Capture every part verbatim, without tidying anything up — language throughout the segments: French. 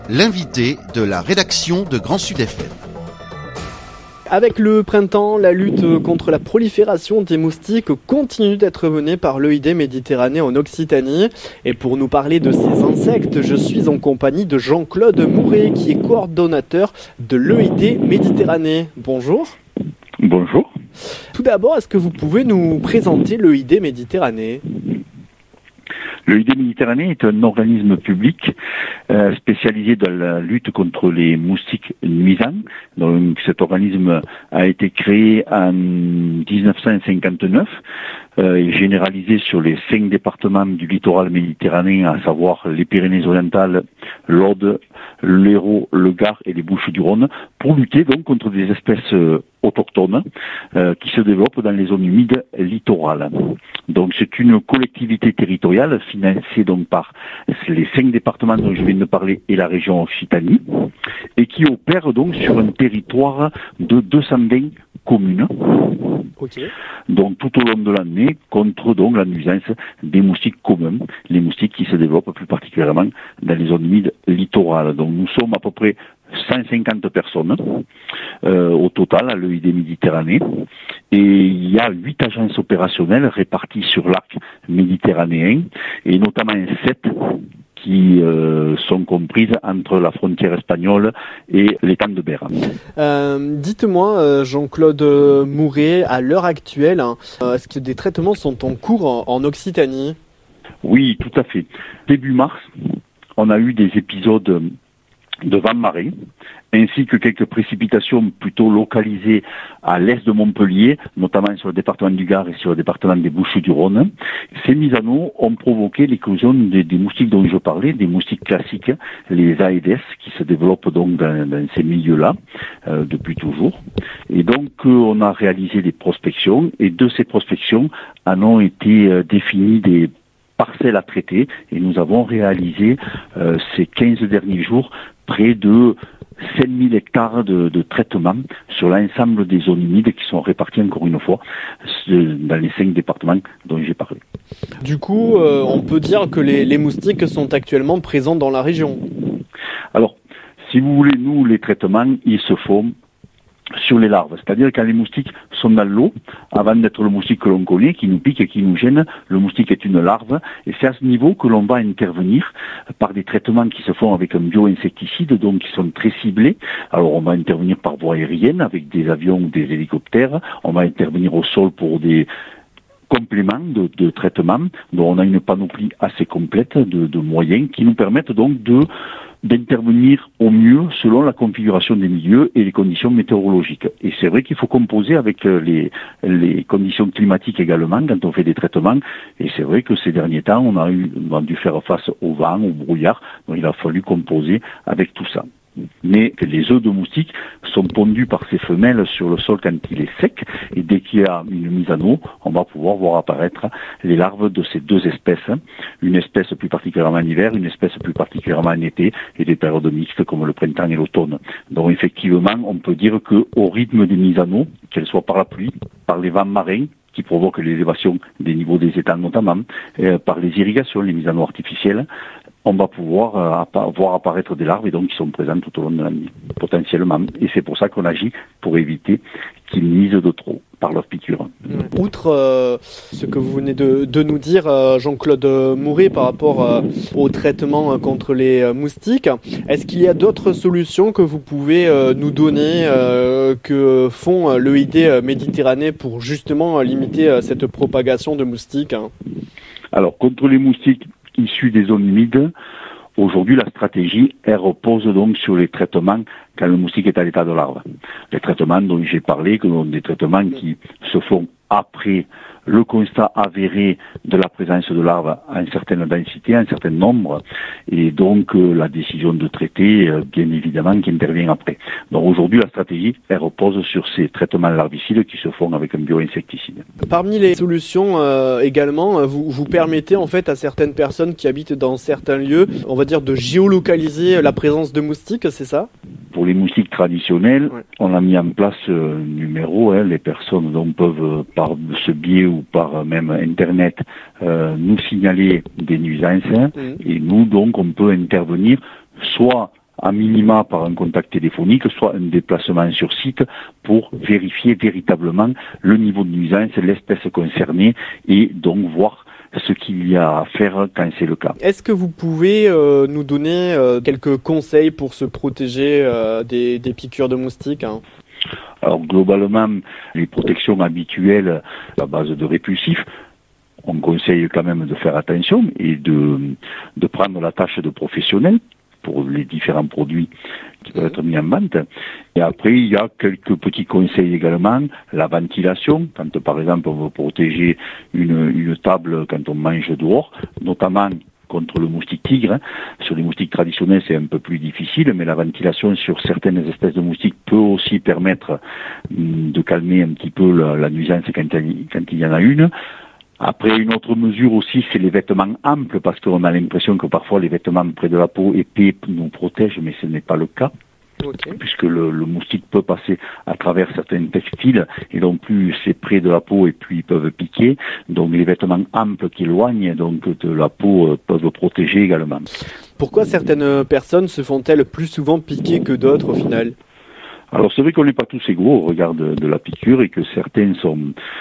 l'invité de la rédaction de Grand Sud F M. Avec le printemps, la lutte contre la prolifération des moustiques continue d'être menée par l'E I D Méditerranée en Occitanie. Et pour nous parler de ces insectes, je suis en compagnie de Jean-Claude Mouret, qui est coordonnateur de l'E I D Méditerranée. Bonjour. Bonjour. Tout d'abord, est-ce que vous pouvez nous présenter l'E I D Méditerranée ? L'E I D Méditerranée est un organisme public euh, spécialisé dans la lutte contre les moustiques nuisants. Donc, cet organisme a été créé en dix-neuf cent cinquante-neuf euh, et généralisé sur les cinq départements du littoral méditerranéen, à savoir les Pyrénées-Orientales, l'Aude, l'Hérault, le Gard et les Bouches-du-Rhône, pour lutter donc contre des espèces euh, autochtones euh, qui se développent dans les zones humides littorales. Donc c'est une collectivité territoriale financée donc par les cinq départements dont je viens de parler et la région Occitanie, et qui opère donc sur un territoire de deux cent vingt communes. Okay. Donc tout au long de l'année, contre donc la nuisance des moustiques communs, les moustiques qui se développent plus particulièrement dans les zones humides littorales. Donc nous sommes à peu près cent cinquante personnes euh, au total à l'E I D Méditerranée, et il y a huit agences opérationnelles réparties sur l'arc méditerranéen, et notamment sept qui euh, sont comprises entre la frontière espagnole et l'étang de Berre. Euh, dites-moi, Jean-Claude Mouret, à l'heure actuelle, hein, est-ce que des traitements sont en cours en, en Occitanie ? Oui, tout à fait. Début mars, on a eu des épisodes de vents marins, ainsi que quelques précipitations plutôt localisées à l'est de Montpellier, notamment sur le département du Gard et sur le département des Bouches-du-Rhône. Ces mises en eau ont provoqué l'éclosion des, des moustiques dont je parlais, des moustiques classiques, les Aedes, qui se développent donc dans, dans ces milieux-là euh, depuis toujours. Et donc euh, on a réalisé des prospections, et de ces prospections en ont été euh, définies des parcelles à traiter, et nous avons réalisé euh, ces quinze derniers jours près de cinq mille hectares de, de traitement sur l'ensemble des zones humides qui sont réparties encore une fois dans les cinq départements dont j'ai parlé. Du coup, euh, on peut dire que les, les moustiques sont actuellement présents dans la région. Alors, si vous voulez, nous, les traitements, ils se font sur les larves, c'est-à-dire quand les moustiques sont dans l'eau, avant d'être le moustique que l'on connaît, qui nous pique et qui nous gêne, le moustique est une larve, et c'est à ce niveau que l'on va intervenir par des traitements qui se font avec un bio-insecticide, donc qui sont très ciblés. Alors on va intervenir par voie aérienne, avec des avions ou des hélicoptères, on va intervenir au sol pour des compléments de, de traitement, dont on a une panoplie assez complète de, de moyens qui nous permettent donc de d'intervenir au mieux selon la configuration des milieux et les conditions météorologiques. Et c'est vrai qu'il faut composer avec les, les conditions climatiques également quand on fait des traitements. Et c'est vrai que ces derniers temps, on a, eu, on a dû faire face au vent, au brouillard, donc il a fallu composer avec tout ça. Mais les œufs de moustiques sont pondus par ces femelles sur le sol quand il est sec, et dès qu'il y a une mise en eau, on va pouvoir voir apparaître les larves de ces deux espèces, une espèce plus particulièrement en hiver, une espèce plus particulièrement en été, et des périodes mixtes comme le printemps et l'automne. Donc effectivement, on peut dire qu'au rythme des mises en eau, qu'elles soient par la pluie, par les vents marins, qui provoquent l'élévation des niveaux des étangs notamment, euh, par les irrigations, les mises en eau artificielles, on va pouvoir euh, appa- voir apparaître des larves, et donc qui sont présentes tout au long de l'année, potentiellement. Et c'est pour ça qu'on agit pour éviter qu'ils nuisent de trop par leur piqûre. Outre euh, ce que vous venez de, de nous dire, euh, Jean-Claude Mouret, par rapport euh, au traitement euh, contre les euh, moustiques, est-ce qu'il y a d'autres solutions que vous pouvez euh, nous donner, euh, que font euh, l'E I D Méditerranée pour justement euh, limiter euh, cette propagation de moustiques, hein ? Alors, contre les moustiques issus des zones humides, aujourd'hui, la stratégie, elle repose donc sur les traitements quand le moustique est à l'état de larve. Les traitements dont j'ai parlé, que sont des traitements qui se font après le constat avéré de la présence de larves à une certaine densité, à un certain nombre, et donc euh, la décision de traiter, euh, bien évidemment, qui intervient après. Donc aujourd'hui, la stratégie, elle repose sur ces traitements larvicides qui se font avec un bio-insecticide. Parmi les solutions euh, également, vous, vous permettez en fait à certaines personnes qui habitent dans certains lieux, on va dire, de géolocaliser la présence de moustiques, c'est ça ? Pour les moustiques traditionnels, ouais. on a mis en place un numéro, hein, les personnes donc peuvent, par ce biais ou par même Internet, euh, nous signaler des nuisances, mmh. et nous donc on peut intervenir soit à minima par un contact téléphonique, soit un déplacement sur site pour vérifier véritablement le niveau de nuisance, l'espèce concernée et donc voir ce qu'il y a à faire quand c'est le cas. Est-ce que vous pouvez euh, nous donner euh, quelques conseils pour se protéger euh, des, des piqûres de moustiques, hein? Alors globalement, les protections habituelles à base de répulsifs, on conseille quand même de faire attention et de, de prendre la tâche de professionnel pour les différents produits qui peuvent être mis en vente. Et après, il y a quelques petits conseils également. La ventilation, quand par exemple on veut protéger une, une table quand on mange dehors, notamment contre le moustique tigre. Sur les moustiques traditionnels, c'est un peu plus difficile, mais la ventilation sur certaines espèces de moustiques peut aussi permettre de calmer un petit peu la, la nuisance quand il, quand il y en a une. Après, une autre mesure aussi, c'est les vêtements amples, parce qu'on a l'impression que parfois les vêtements près de la peau épais nous protègent, mais ce n'est pas le cas. Okay. Puisque le, le moustique peut passer à travers certains textiles, et donc plus c'est près de la peau, et puis ils peuvent piquer. Donc les vêtements amples qui éloignent donc de la peau peuvent protéger également. Pourquoi certaines personnes se font-elles plus souvent piquer que d'autres au final? Alors c'est vrai qu'on n'est pas tous égaux au regard de, de la piqûre, et que certains sont...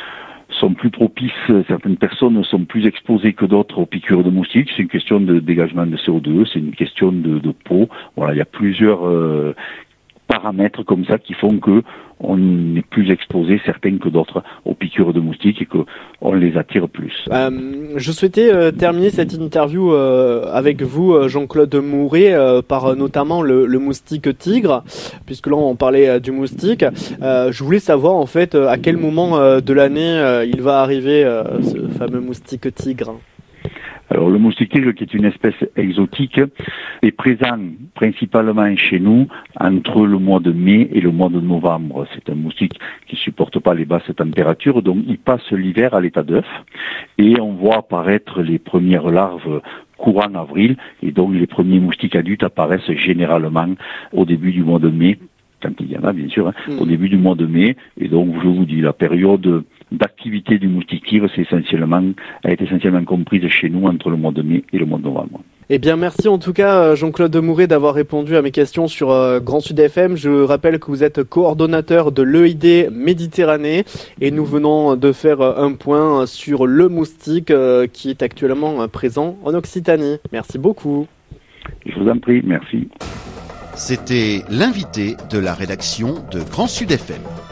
sont plus propices, certaines personnes sont plus exposées que d'autres aux piqûres de moustiques. C'est une question de dégagement de C O deux, c'est une question de, de peau. Voilà, il y a plusieurs euh, paramètres comme ça qui font que on est plus exposé, certains que d'autres, aux piqûres de moustiques et qu'on les attire plus. Euh, je souhaitais euh, terminer cette interview euh, avec vous, Jean-Claude Mouret, euh, par euh, notamment le, le moustique tigre, puisque là on parlait euh, du moustique. Euh, je voulais savoir en fait à quel moment euh, de l'année euh, il va arriver euh, ce fameux moustique tigre. Alors le moustique tigre, qui est une espèce exotique, est présent principalement chez nous entre le mois de mai et le mois de novembre. C'est un moustique qui supporte pas les basses températures, donc il passe l'hiver à l'état d'œuf, et on voit apparaître les premières larves courant avril, et donc les premiers moustiques adultes apparaissent généralement au début du mois de mai, quand il y en a bien sûr, hein, mmh. au début du mois de mai, et donc je vous dis, la période d'activité du moustique tigre, c'est essentiellement, a été essentiellement comprise chez nous entre le mois de mai et le mois de novembre. Eh bien, merci en tout cas, Jean-Claude Mouret, d'avoir répondu à mes questions sur euh, Grand Sud F M. Je rappelle que vous êtes coordonnateur de l'E I D Méditerranée, et nous venons de faire un point sur le moustique euh, qui est actuellement présent en Occitanie. Merci beaucoup. Je vous en prie, merci. C'était l'invité de la rédaction de Grand Sud F M.